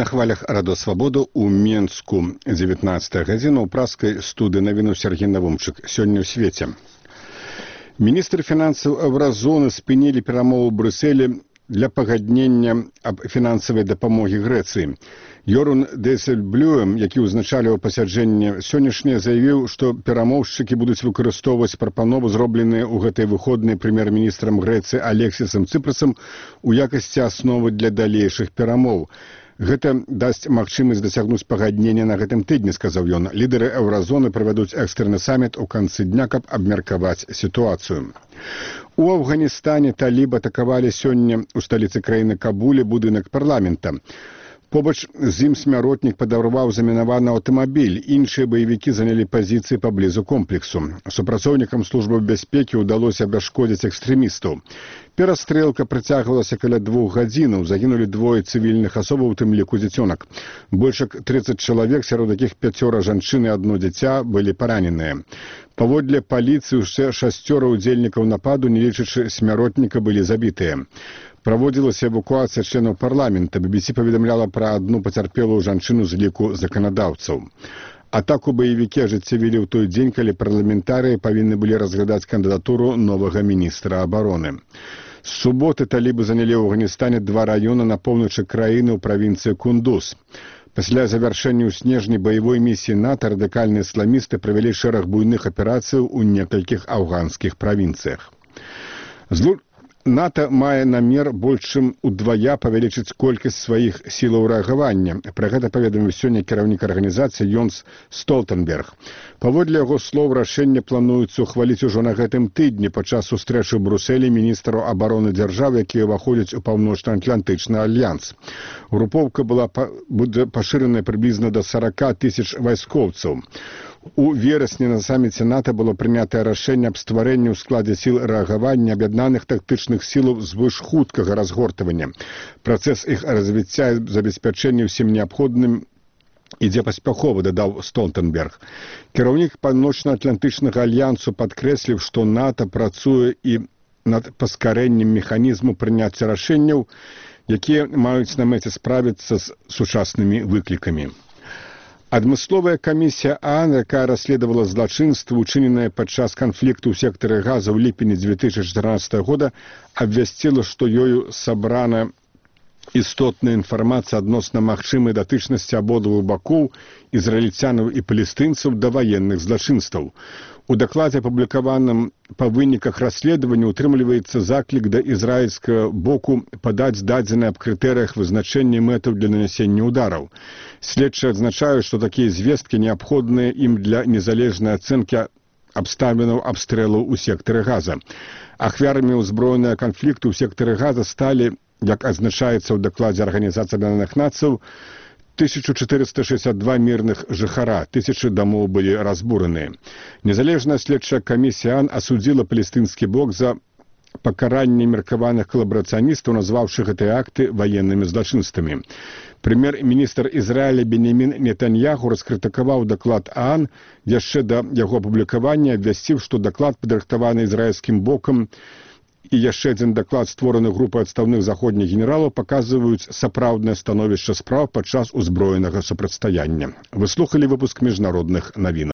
На хвалях Радосвабоду у Менску 19 гадзіна ў праскай студыі навіну Сергей Навумчык. Сёння ў свеце. Міністры фінансаў Еўразоны спынілі перамовы ў Брюсселі для пагаднення аб фінансавай дапамогі Грэцыі. Йорун Дейсельблюем, які ўзначаліў пасяджэнне сённяшняе, заявіў, што перамоўшчыкі будуць выкарыстоўваць прапановы, зробленыя ў гэтай выходнай прэм'ер-міністрам Грэцыі Алексісам Цыпрасам у якасці асновы для далейшых перамоў. Гэта дасць магчымасць дасягнуць пагаднення на гэтым тыдні, сказаў ён. Лідары Еўразоны правядуць экстрэнны саміт у канцы дня, каб абмеркаваць сітуацыю. У Афганістане талібы атакавалі сёння ў сталіцы краіны Кабуле будынак парламента. Побач з ім смяротнік падарваў замінаваны аўтамабіль. Іншыя баевікі занялі пазіцыі паблізу комплексу. Супрацоўнікам службы бяспекі ўдалося абясшкодзіць экстрэмістаў. Перастрэлка працягвалася каля 2 гадзінаў. Загінулі 2 цывільных асобаў, у тым ліку дзіцёнак. Больш як 30 чалавек, сярод якіх 5 жанчын і 1 дзіця, былі параненыя. Паводле паліцыі ўсе 6 удзельнікаў нападу, не лічачы смяротніка, былі забітыя. Праводзілася эвакуацыя членаў парламента. BBC паведамляла пра адну пацярпелую жанчыну з ліку заканадаўцаў. Атаку баевікі ажыццявілі ў той дзень, калі парламентарыі павінны былі разглядаць кандыдатуру новага міністра абароны. З суботы талібы занялі ў Афганістане 2 раёны на поўначы краіны ў правінцыі Кундуз. Пасля завяршэння ў снежні баявой місіі НАТО радыкальныя ісламісты правялі шэраг буйных аперацыяў у некалькіх афганскіх правінцыях. НАТО мае намер больш чым удвая павялічыць колькасць сваіх сілаў рэагавання. Пра гэта паведаміў сёння кіраўнік арганізацыі Йонс Столтенберг. Паводле яго слоў, рашэнне плануецца ухваліць ужо на гэтым тыдні падчас сустрэчы ў Брюсселі міністраў абароны дзяржаў, якія ўваходзяць у паўночна-атлантычны альянс. Групоўка будзе пашыраная прыблізна да 40 000 вайскоўцаў. У верасні на саміце НАТО было прынятае рашэнне аб стварэнні ў складзе сіл рэагавання аб'яднаных тактычных сілаў звышхуткага разгортвання. Працэс іх развіцця і забеспячэння ўсім неабходным ідзе паспяхова, дадаў Столтенберг. Кіраўнік паўночна-атлантычнага альянсу падкрэсліў, што НАТО працуе і над паскарэннем механізму прыняцця рашэнняў, якія маюць на мэце справіцца з сучаснымі выклікамі. Адмысловая камісія ААН, якая расследавала злачынствы, учыненыя падчас канфлікту ў сектары Газа ў ліпені 2014 года, абвясціла, што ёю сабрана істотная інфармацыя адносна магчымай датычнасці абодвух бакоў, ізраільцянаў і палестынцаў, да ваенных злачынстваў. У дакладзе, апублікаваным па выніках расследавання, утрымліваецца заклік да ізраільскага боку падаць дадзеныя аб крытэрыях вызначэння мэтаў для нанясення ўдараў. Следчыя адзначаюць, што такія звесткі неабходныя ім для незалежнай ацэнкі абставінаў абстрэлаў у сектары Газа. Ахвярамі ўзброенага канфлікту ў сектары Газа сталі, як адзначаецца ў дакладзе Арганізацыі Аб'яднаных Нацый, 1462 мірных жыхара, 1000 дамоў былі разбураныя. Незалежная следчая камісія ААН асудзіла палестынскі бок за пакаранне меркаваных калабарацыяністаў, назваўшы гэтыя акты ваеннымі злачынствамі. Прэм'ер-міністр Ізраіля Бенямін Нетаньяху раскрытыкаваў даклад ААН яшчэ да яго апублікавання, абвясціў, што даклад, падрыхтаваны ізраільскім бокам, і яшчэ адзін даклад, створаны групай адстаўных заходніх генералаў, паказваюць сапраўднае становішча спраў падчас узброенага супрацьстаяння. Вы слухалі выпуск міжнародных навін.